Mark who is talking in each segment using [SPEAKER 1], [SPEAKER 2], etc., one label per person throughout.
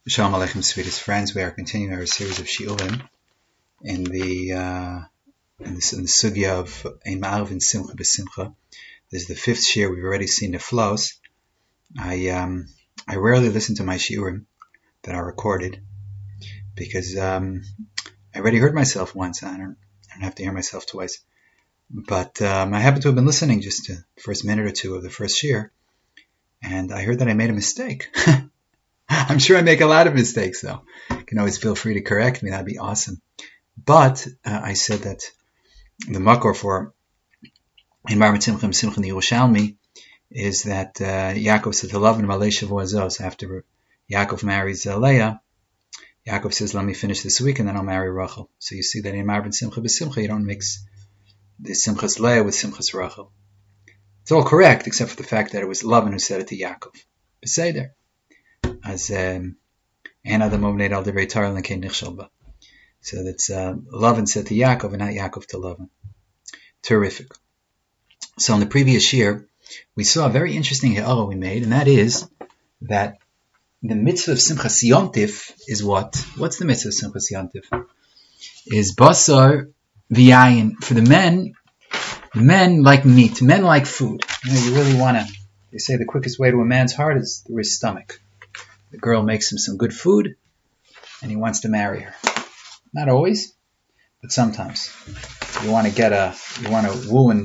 [SPEAKER 1] Shalom Aleichem, sweetest friends. We are continuing our series of shiurim in the sugya of Ein Ma'arvin and Simcha B'Simcha. This is the fifth shiur. We've already seen the flows. I rarely listen to my shiurim that are recorded because I already heard myself once. I don't have to hear myself twice. But I happen to have been listening just to the first minute or two of the first shiur, and I heard that I made a mistake. I'm sure I make a lot of mistakes, though. You can always feel free to correct me. That'd be awesome. But I said that the makor for Ein Ma'arvin Simcha B'Simcha in the Yerushalmi is that Yaakov said to Lavan Malei Shavua Zos. After Yaakov marries Leah, Yaakov says, "Let me finish this week, and then I'll marry Rachel." So you see that in Ma'arvin Simcha B'Simcha, you don't mix the Simchas Leah with Simchas Rachel. It's all correct, except for the fact that it was Lavan who said it to Yaakov. Beseder. As Anna the Mobnei al Divrei Torah L'Kein Nichshel Ba. So that's Lavan said to Yaakov and not Yaakov to Lavan. Terrific. So in the previous year, we saw a very interesting ha'ara we made, and that is that the mitzvah of Simchas Yom Tif is what? What's the mitzvah of Simchas Yom Tif? Is basar v'yayin. For the men like meat. Men like food. You really want to, they say the quickest way to a man's heart is through his stomach. The girl makes him some good food, and he wants to marry her. Not always, but sometimes. You want to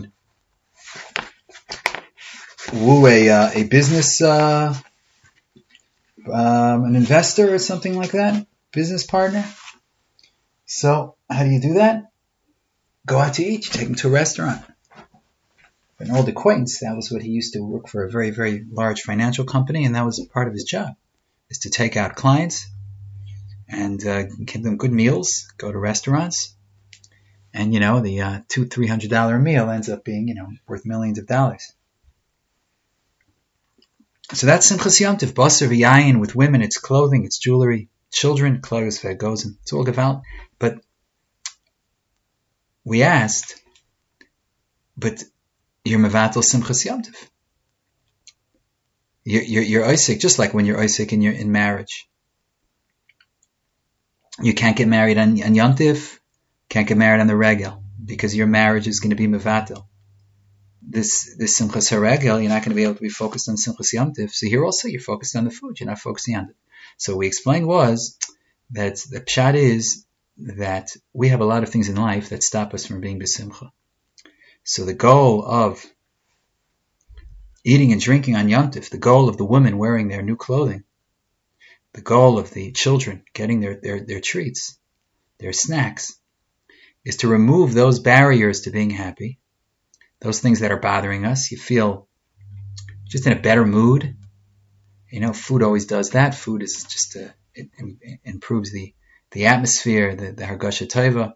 [SPEAKER 1] woo a business, an investor or something like that, business partner. So how do you do that? Go out to eat. You take him to a restaurant. An old acquaintance, that was what he used to work for, a very, very large financial company, and that was a part of his job. Is to take out clients and give them good meals, go to restaurants, and the $200-$300 meal ends up being worth millions of dollars. So that's Simchas Yom Tov, basar v'yayin. With women, it's clothing, it's jewelry, children, klogus v'egozim. It's all geval. But we asked, but you're mevatel Simchas Yom Tov. You're Isaac, just like when you're Isaac and you're in marriage. You can't get married on Yom Tif, can't get married on the Regel, because your marriage is going to be mevatel. This Simchas HaRegel, you're not going to be able to be focused on Simchas Yom Tif. So here also you're focused on the food, you're not focusing on it. So what we explained was that the pshat is that we have a lot of things in life that stop us from being b'simcha. So the goal of eating and drinking on Yom Tif, the goal of the women wearing their new clothing, the goal of the children getting their treats, their snacks, is to remove those barriers to being happy, those things that are bothering us. You feel just in a better mood. Food always does that. Food is just it improves the atmosphere, the Hargasha Tova.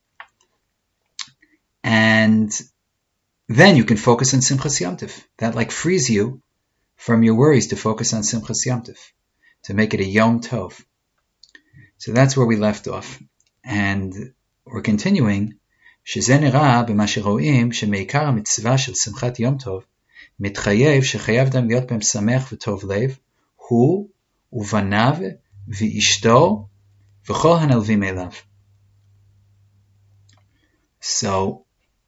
[SPEAKER 1] And then you can focus on Simchas Yom Tov. That frees you from your worries to focus on Simchas Yom Tov, to make it a Yom Tov. So that's where we left off. And we're continuing. Shezeh nira b'ma shero'im shemeikar hamitzvah shel Simchat Yom Tov mitchayev shechayav adam liot b'hem samech v'tov lev hu uvanav v'ishto v'chol hanalvim elav. So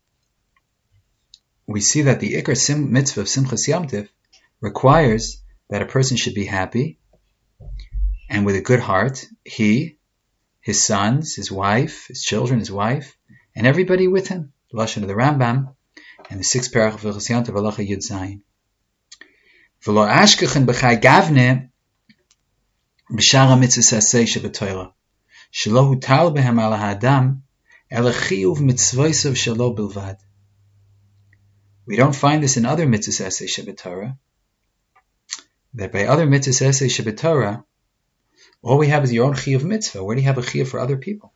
[SPEAKER 1] we see that the Ikar mitzvah of Simchas Yom Tov requires that a person should be happy and with a good heart. He, his sons, his wife, his children, his wife, and everybody with him. The Lashon of the Rambam and the sixth parach of Hilchos Yom Tov, Halacha Yud Zayin. V'lo ashkechen b'chai gavne b'shar hamitzvos aseh shebetorah shelo hutal behem al ha'adam ela chiyuv mitzvosav shelo bilvad. We don't find this in other mitzvahs aseh shebetorah. That by other mitzvahs aseh shebetorah, all we have is your own chiyuv mitzvah. Where do you have a chiyuv for other people?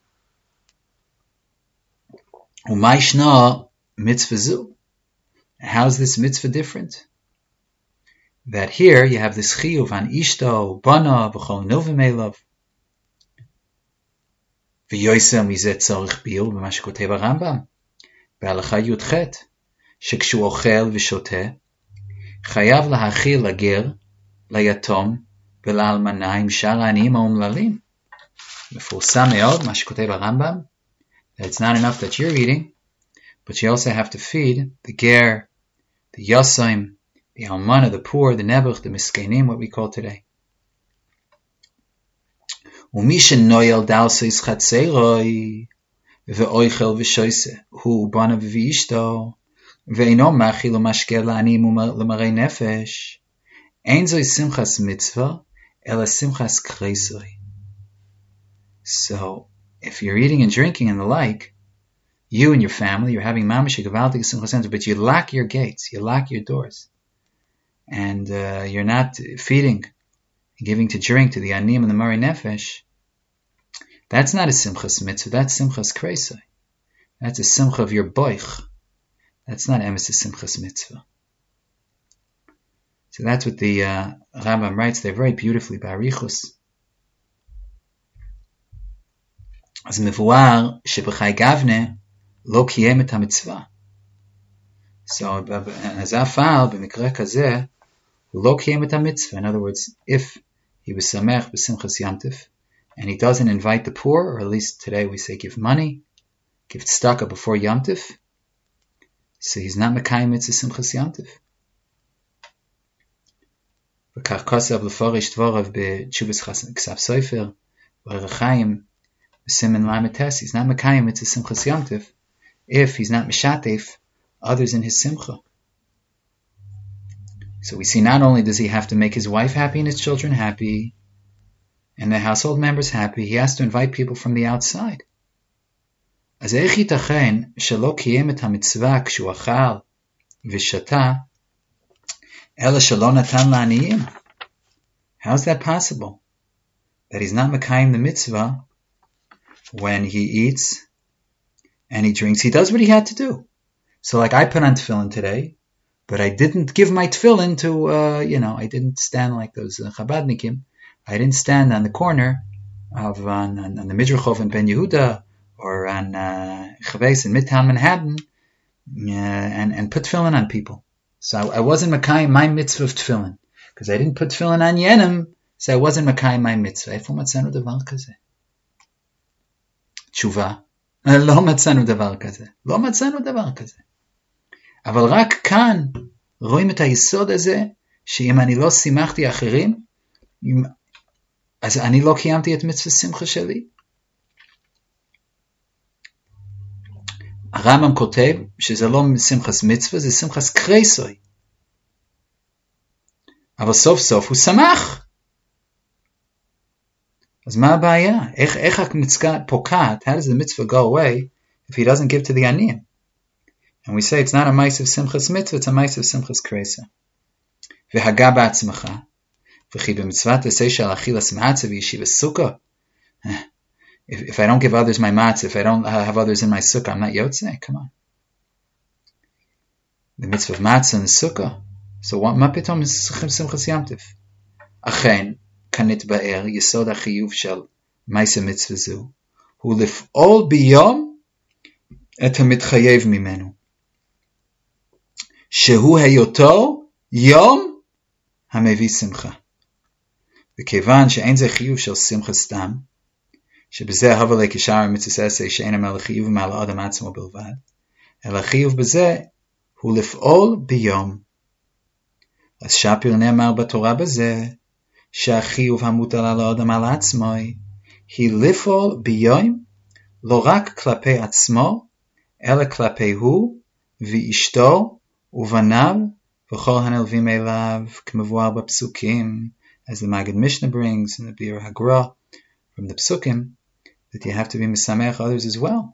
[SPEAKER 1] Umayshna mitzvah zu. How's this mitzvah different? That here you have this chiyuv on ishto, bana, b'chol novim elav. V'yoysa mizeh tzorich biur b'ma shekotev HaRambam b'halacha yudchet. שכשהוא אוכל ושותה, חייב להאכיל לגר, ליתום ולאלמניים שאר העניים האומללים. מפורסם מאוד, מה שכותב הרמב"ם, that it's not enough that you're eating, but you also have to feed the ger, the yosaim, the almana, the poor, the nebuch, the miskenim, what we call today. ומי שנויל דלסויס חצרוי, ואויכל ושойסה, הוא בנה ואשתו, ואינו מאכיל ומשקה לעניים ולמרי נפש, אין זוהי שמחס מצווה, אלא שמחס קרייסוי. So, if you're eating and drinking and the like, you and your family, you're having mamash gevaldige simchas center, but you lock your gates, you lock your doors, and you're not feeding, giving to drink to the anim and the mari nefesh. That's not a simchas mitzvah, that's simchas kreisai. That's a simcha of your boich. That's not emes a simchas mitzvah. So that's what the Rambam writes there very beautifully by Arichus. אז מבואר שבחי גבנה לא קיים את המצווה. So, אז אף על במקרה כזה, הוא לא קיים את המצווה. In other words, if he was samech b'simchas yantif, and he doesn't invite the poor, or at least today we say give money, give tzedakah before yantif, so he's not mekayim mitzvah simchas yantif. וכך כוסף לפורש דבורב בתשובס כסף סופר, ו'רchaim, Siman Lamates, he's not Mekayim, it's a Simchas Yomtiv, if he's not Mishatef others in his Simcha. So we see not only does he have to make his wife happy and his children happy, and the household members happy, he has to invite people from the outside. אז איך ייתכן שלא קיים את המצווה כשהוא אכל ושתה, אלא שלא נתן לעניים? How is that possible? That he's not Mekayim the mitzvah when he eats and he drinks. He does what he had to do. So like I put on tefillin today, but I didn't give my tefillin to, I didn't stand like those Chabadnikim. I didn't stand on the corner of on the Midrachov in Ben Yehuda or on Chaves in Midtown Manhattan and put tefillin on people. So I wasn't Mekayim my mitzvah of tefillin because I didn't put tefillin on Yenim, so I wasn't Mekayim my mitzvah. איפה מצאנו דבר כזה? תשובה, לא מצאנו דבר כזה, לא מצאנו דבר כזה. אבל רק כאן רואים את היסוד הזה, שאם אני לא שימחתי אחרים, אז אני לא קיימתי את מצווה שמחה שלי. הרמב"ם כותב שזה לא שמחס מצווה, זה שמחס קרייסוי. אבל סוף סוף הוא שמח. אז מה הבעיה? איך המצווה פוקעת? How does the mitzvah go away if he doesn't give to the aniyim? And we say it's not a ma'aseh of simchas mitzvah, it's a ma'aseh of simchas kreisa. והגה בעצמך, וכי במצוות תעשה של אכילת מעצה וישיב הסוכה. If I don't give others my matzah, if I don't have others in my sukkah, I'm not yotzei. Come on. The mitzvah of matzah and the sukkah. So what? מה פתאום simchas yamtiv? אכן, כנתבאר יסוד החיוב של מעשה מצווה זו, הוא לפעול ביום את המתחייב ממנו, שהוא היותו יום המביא שמחה. וכיוון שאין זה חיוב של שמחה סתם, שבזה הווה לקשר מצווה עשה שאין על החיוב מעל האדם עצמו בלבד, אלא החיוב בזה הוא לפעול ביום. אז שפיר נאמר בתורה בזה, שהחיוב המוטל על האדם על עצמו, היא לפעול ביום, לא רק כלפי עצמו, אלא כלפי הוא ואשתו ובניו וכל הנלווים אליו, כמבואר בפסוקים, as the Maggid Mishnah brings in the Bir Hagra from the psukim, that you have to be misamech others as well.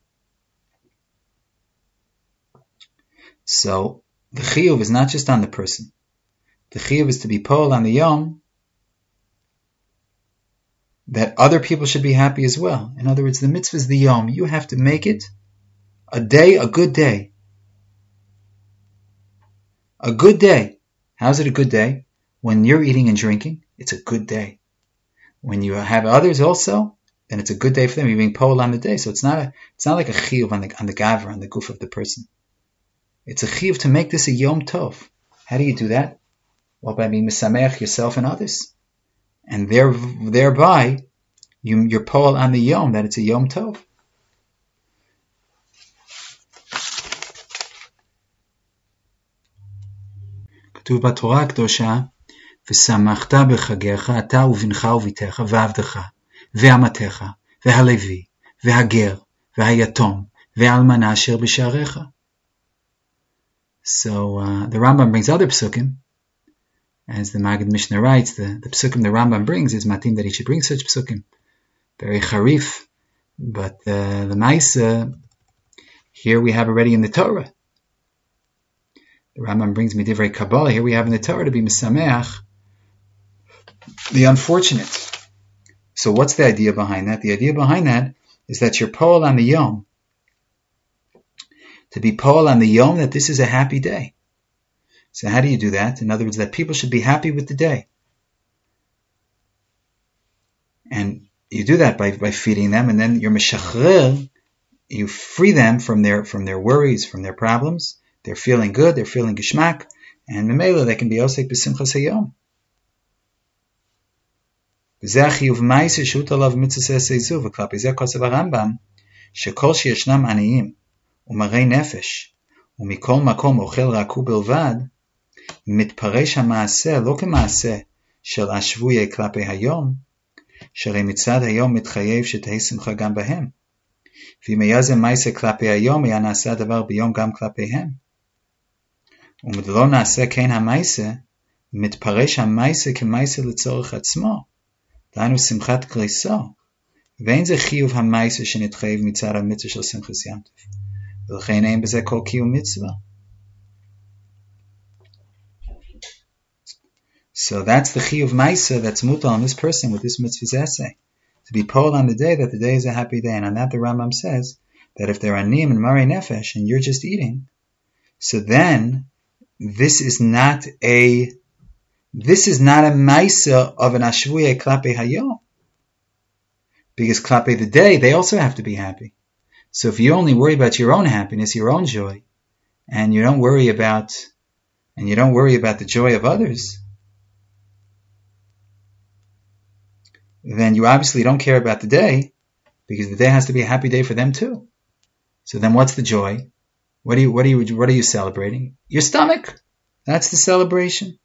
[SPEAKER 1] So the chiyuv is not just on the person. The chiyuv is to be polled on the yom that other people should be happy as well. In other words, the mitzvah is the yom. You have to make it a day, a good day. A good day. How's it a good day? When you're eating and drinking, it's a good day. When you have others also, then it's a good day for them. You're being polled on the day. So it's not like a chiyuv on the gaver, on the goof of the person. It's a chiyuv to make this a yom tov. How do you do that? Well, by being misameach yourself and others. and thereby you're poel on the Yom, that it's a Yom Tov. כתוב בתורה הקדושה, ושמחת בחגיך אתה ובנך וביתך ועבדך ואמתך והלוי והגר והיתום והאלמנה אשר בשעריך. So the Rambam brings other psukim. As the Maggid Mishnah writes, the psukim the Rambam brings is matim that he should bring such psukim. Very charif. But the Maisa, here we have already in the Torah. The Rambam brings Midivrei Kabbalah. Here we have in the Torah to be Mesameach, the unfortunate. So what's the idea behind that? The idea behind that is that you're poel on the Yom. To be poel on the Yom, that this is a happy day. So how do you do that? In other words, that people should be happy with the day. And you do that by feeding them, and then you're meshachrer, you free them from their worries, from their problems. They're feeling good, they're feeling geshmak, and memela they can be osek b'simchas hayom. וזה החיוב מייסר שהות עליו מצווה עשה זו, וכלפי זה כותב הרמב"ם, שכל שישנם עניים ומרי נפש, ומכל מקום אוכל רק הוא בלבד, מתפרש המעשה לא כמעשה של השבויה כלפי היום, שהרי מצד היום מתחייב שתהי שמחה גם בהם. ואם היה זה מייסה כלפי היום, היה נעשה הדבר ביום גם כלפיהם. ומדלא נעשה כן המייסה, מתפרש המייסה כמייסה לצורך עצמו, דהיינו שמחת קריסו, ואין זה חיוב המייסה שנתחייב מצד המצווה של שמחת ים טוב. ולכן אין בזה כל קיום מצווה. So that's the chiyuv ma'isa that's mutal on this person with this mitzvah's essay. To be poel on the day that the day is a happy day. And on that the Rambam says that if they're anim and mari nefesh and you're just eating, so then this is not a ma'isa of an ashvuye klape hayom. Because klape the day, they also have to be happy. So if you only worry about your own happiness, your own joy, and you don't worry about the joy of others, then you obviously don't care about the day, because the day has to be a happy day for them too. So then what's the joy? What are you celebrating? Your stomach. That's the celebration.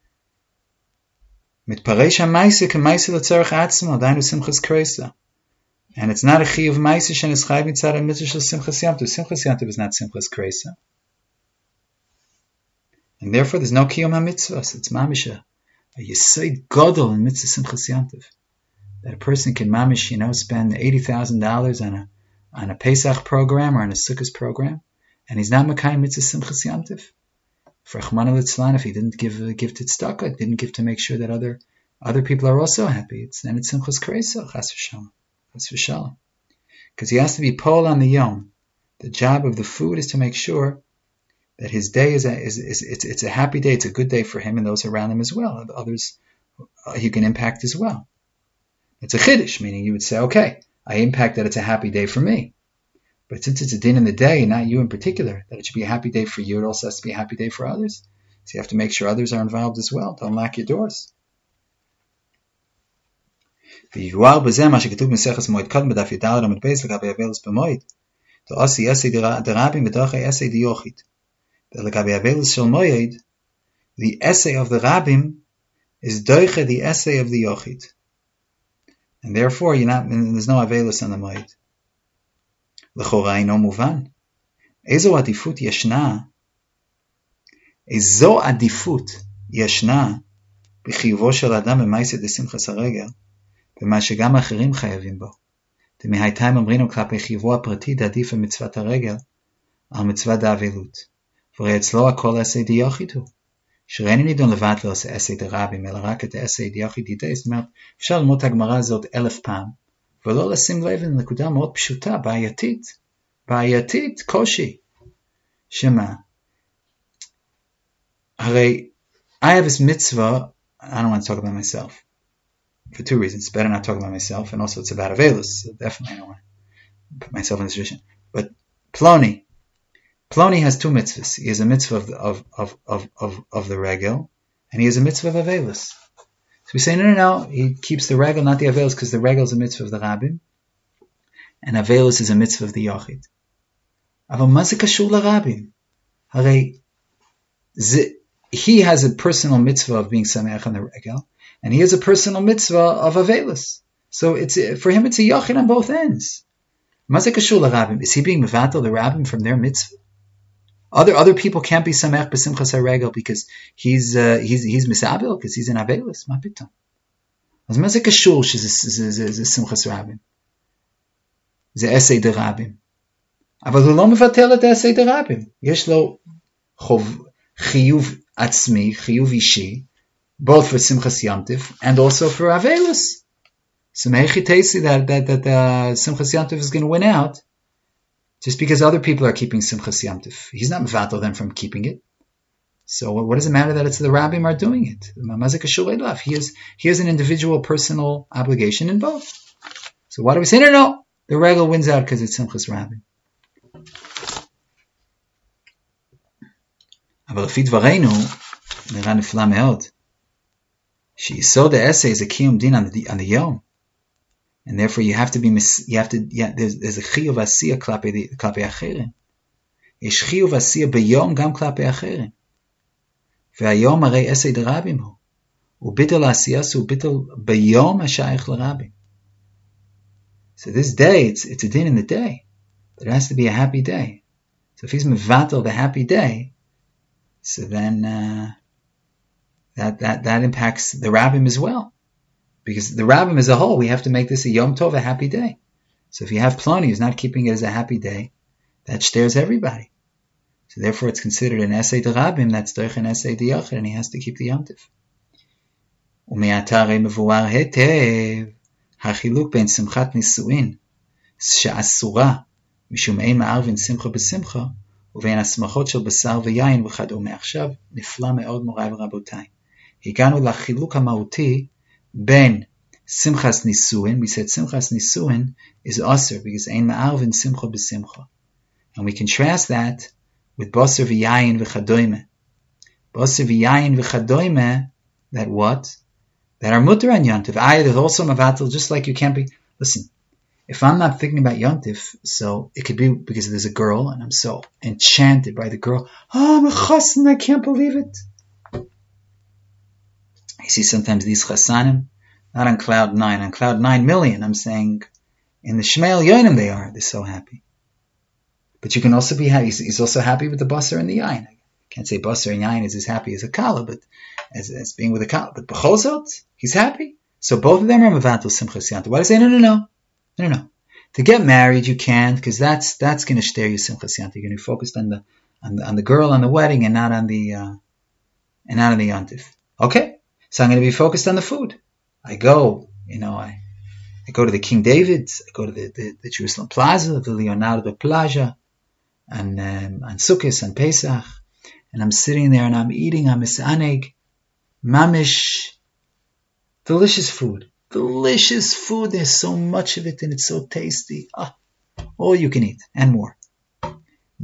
[SPEAKER 1] Mitparesh ha'maisa k'maisa l'tzarech atzmo, dainu simchas kreisa. And it's not a chiyuv maisa shenis chayv mitzad ha'mitzvah shel simchas yom tov. Simchas yom tov is not simchas kreisa. And therefore there's no kiyum ha'mitzvahs. It's mamisha. A yesod gadol in mitzvah simchas yom tov. That a person can mamish, spend $80,000 on a Pesach program or on a Sukkot program, and he's not Makayim mitzvah simchas yom tov. For Rachmana litzlan, if he didn't give tzedakah, didn't give to make sure that other people are also happy, then it's simchas kreisa, chas v'shalom. Because he has to be poel on the yom. The job of the food is to make sure that his day is a happy day, it's a good day for him and those around him as well. Others he can impact as well. It's a chiddush, meaning you would say, okay, I impact that it's a happy day for me. But since it's a din in the day, not you in particular, that it should be a happy day for you, it also has to be a happy day for others. So you have to make sure others are involved as well. Don't lock your doors. ויובאר בזה מה שכתוב במסכת מועד קודם בדף י"ד עמוד בייס לגבי אבלוס במועד. דעשי אסי דרבים ודרכי אסי דיוכית. לגבי אבלוס של מועד, the essay of the Rabbim is doiche the essay of the Yochid. And therefore, there's no avelus on the moed. L'chora ino muvan. Ezo adifut yashna b'chiyuvo shel adam b'maaseh desimchas haregel b'ma shegam acherim chayavim bo. דמהייתיים אומרינו כלפי חיובו הפרטי דעדיף במצוות הרגל על מצוות האבלות. והרי אצלו הכל אסי דיוכית הוא. שראיני נידון לבד לא עושה אסי דרבים, אלא רק את האסי דיוכית דידי. זאת אומרת, אפשר ללמוד את הגמרא הזאת 1000 פעם, ולא לשים לב לנקודה מאוד פשוטה, בעייתית, קושי. שמה? הרי, I have this mitzvah, I don't want to talk about myself. For 2 reasons. It's better not talk about myself, and also it's about Avelus, so definitely I don't want to put myself in this position. But Ploni has 2 mitzvahs. He has a mitzvah of the regel, and he has a mitzvah of Avelus. So we say, no, he keeps the regel, not the Avelis, because the regel is a mitzvah of the Rabbim, and Avelis is a mitzvah of the Yochid. Aval ma ze kashur l'Rabbim? Harei, he has a personal mitzvah of being sameach on the regel, and he has a personal mitzvah of Avelis. So for him, it's a Yochid on both ends. Ma ze kashur l'Rabbim? Is he being mevatel the Rabbim from their mitzvah? Other people can't be sameach b'simchas haregel because he's misabil, because he's an Avelis. Ma pitam. אז מה זה קשור שזה שמחת רבים? זה עשה דרבים. אבל הוא לא מבטל את עשה דרבים. יש לו חיוב עצמי, חיוב אישי, both for Simchas Yom Tov and also for Avelis. So mehechi teisi that Simchas Yom Tov is going to win out just because other people are keeping Simchas Yom Tov. He's not mevatel them from keeping it. So what does it matter that it's the Rabbim are doing it? He has an individual personal obligation in both. So why do we say, no, the regel wins out because it's Simchas Rabbim. אבל לפי דברינו, נראה נפלא מאוד, שיסוד העשה is a kiyum din on the yom. And therefore there's a chiyuv asiyah klapi acherim. יש chiyuv asiyah b'yom gam klapi acherim. והיום הרי עשה דרבים הוא. וביטל העשייס הוא ביטל ביום השייך לרבים. So this day, it's a din in the day. But it has to be a happy day. So if he's mevatel the happy day, so then that impacts the Rabbim as well. Because the Rabbim as a whole, we have to make this a Yom Tov, a happy day. So if you have Ploni who's not keeping it as a happy day, that stares everybody. So therefore it's considered an essay to Rabbim, that's doich an essay to Yochid, and he has to keep the Yom Tov. ומעתה מבואר היטב, החילוק בין שמחת נישואין, שאסורה, משום אין מערבין שמחה בשמחה, ובין השמחות של בשר ויין וכדומה. עכשיו נפלא מאוד מוריי ורבותיי. הגענו לחילוק המהותי בין שמחת נישואין, we said שמחת נישואין is aser, because אין מערבין שמחה בשמחה. And we contrast that with basar v'yayin v'chadoime. Basar v'yayin v'chadoime, that what? That are mutter on Yom Tov. There's also mavatel, just like you can't be... Listen, if I'm not thinking about Yom Tov, so it could be because there's a girl, and I'm so enchanted by the girl. Oh, I'm a chassan, I can't believe it. You see sometimes these chassanim, not on cloud 9, on cloud 9 million, I'm saying, in the Shmei Yonim they're so happy. But you can also be happy. He's also happy with the basar and the yain. I can't say basar and yain is as happy as a kala, but as being with a kala. But b'chol he's happy. So both of them are mevatel simchas yom tov. Why do I say no? To get married you can't, because that's going to stare you simchas yom tov. You're going to be focused on the girl on the wedding and not on the yom tov. Okay, so I'm going to be focused on the food. I go to the King David's. I go to the Jerusalem Plaza, the Leonardo Plaza. On Sukkot, on Pesach, and I'm sitting there and I'm eating, I'm misaneg, mamish, delicious food, there's so much of it and it's so tasty, all you can eat, and more. I'm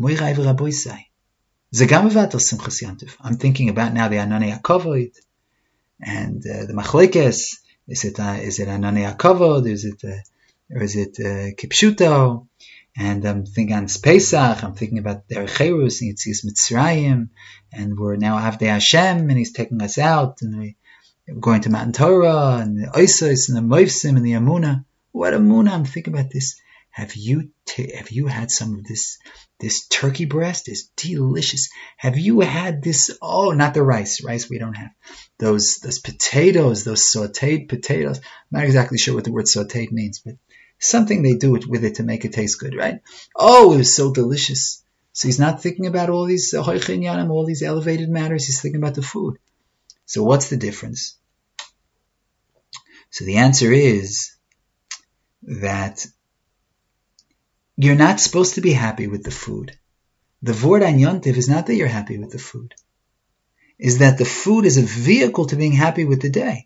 [SPEAKER 1] thinking about now the Ananei HaKavod, and the Machlekes, is it Ananei HaKavod, or is it Kipshuto? And I'm thinking on Pesach, I'm thinking about the Cherus, and it's Mitzrayim, and we're now Avdei Hashem, and he's taking us out, and we're going to Matan Torah, and the Oisos, and the Moivsim, and the Amunah. What Amunah? I'm thinking about this. Have you had some of this turkey breast? It's delicious. Have you had this? Oh, not the rice we don't have. Those potatoes, those sauteed potatoes. I'm not exactly sure what the word sauteed means, but something they do with it to make it taste good, right? Oh, it was so delicious. So he's not thinking about all these hoichin yanim, all these elevated matters. He's thinking about the food. So what's the difference? So the answer is that you're not supposed to be happy with the food. The vort on Yom Tov is not that you're happy with the food. Is that the food is a vehicle to being happy with the day.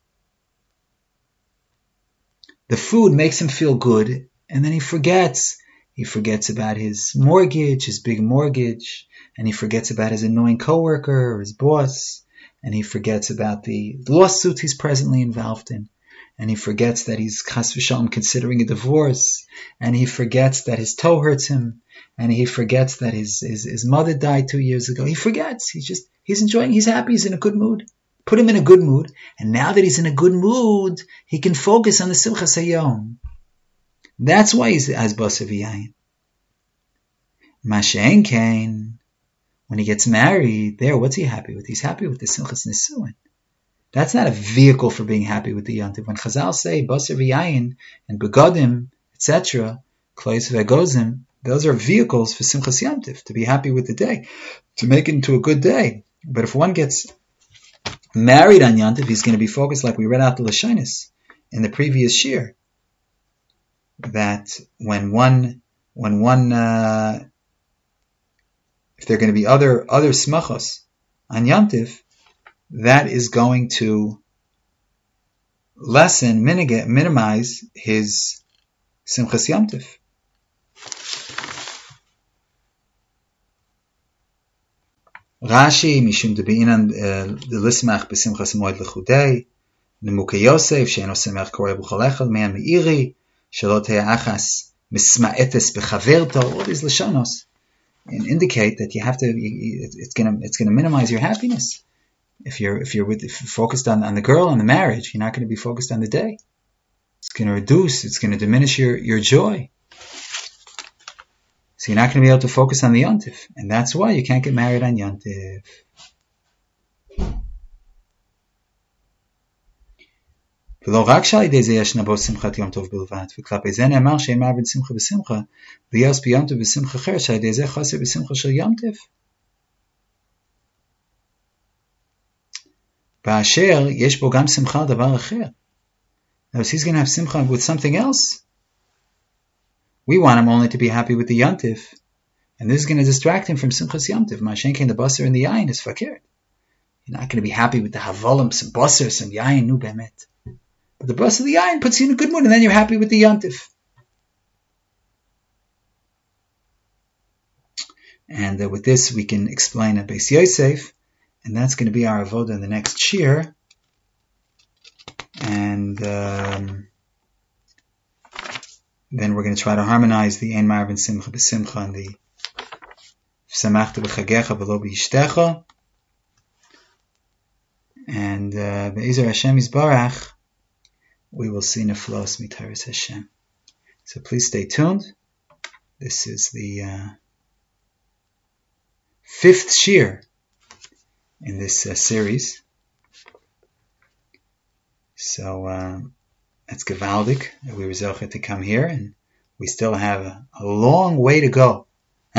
[SPEAKER 1] The food makes him feel good, and then he forgets about his mortgage, his big mortgage, and he forgets about his annoying coworker or his boss, and he forgets about the lawsuit he's presently involved in, and he forgets that he's chas v'shalom considering a divorce, and he forgets that his toe hurts him, and he forgets that his mother died 2 years ago. He forgets. He's enjoying. He's happy. He's in a good mood. Put him in a good mood, and now that he's in a good mood, he can focus on the simchas hayom. That's why he has basar v'yayin. Mashen kain, when he gets married, there, what's he happy with? He's happy with the simchas nisuin. That's not a vehicle for being happy with the yontif. When Chazal say basar v'yayin and begodim, etc., klois v'egozim, those are vehicles for simchas yontif, to be happy with the day, to make it into a good day. But if one gets married on yontif, he's going to be focused, like we read out the Lashonis in the previous shir, that when one if there are going to be other smachos on yontif, that is going to lessen, minimize his simchas yontif. Rashi, mishum debi'inan l'lismach b'simchas moed l'chudei, nemukei Yosef, she'eno semech koreh b'chol echad, me'an me'iri, shelo te'eh achas misma'etes b'chaverto, all these lashonos, and indicate that you have to. It's gonna minimize your happiness. If you're focused on the girl and the marriage, you're not going to be focused on the day. It's going to reduce. It's going to diminish your joy. So you're not going to be able to focus on the yontif, and that's why you can't get married on yontif. ולא רק שעל ידי זה ישנה בו שמחת יום טוב בלבד, וכלפי זה נאמר שאין מעבד שמחה בשמחה, ויעש ביום טוב בשמחה אחרת, שעל ידי זה חוסר בשמחה של יום טוב. באשר יש בו גם שמחה על דבר אחר. Now, if he's going to have simcha with something else, we want him only to be happy with the yontif, and this is going to distract him from simchas yontif. Ma'ashenkein, the basar and the yayin is fakir. You're not going to be happy with the havolim, some basar, some yayin, nu bemet. But the basar of the yayin puts you in a good mood, and then you're happy with the yontif. And with this, we can explain a Beis Yosef, and that's going to be our avoda in the next shir. And then we're going to try to harmonize the Ein Marvin Simcha B'Simcha and the Samachta B'Chagecha V'lo B'Yishtecha. And Be'ezer Hashem Yisbarach, we will see Neflos Mitaris Hashem. So please stay tuned. This is the fifth shir in this series. So that's gewaldig that we were zocher to come here, and we still have a long way to go.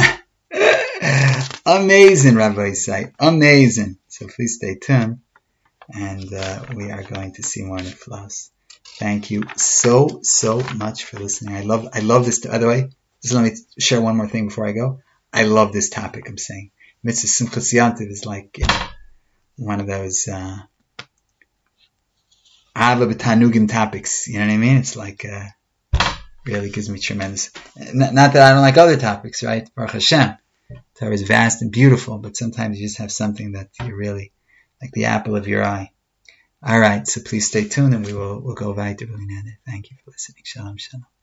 [SPEAKER 1] Amazing, Rabbi Isai, amazing. So please stay tuned, and we are going to see more neflos. Thank you so much for listening. I love this. By the way, just let me share one more thing before I go. I love this topic. I'm saying Mitzvah Simchas Yontiv is like one of those Ava B'Tanugim topics. You know what I mean? It's like really gives me tremendous. Not that I don't like other topics, right? Baruch Hashem, Torah is vast and beautiful, but sometimes you just have something that you really like, the apple of your eye. All right, so please stay tuned, and we'll go weiter. Thank you for listening. Shalom, shalom.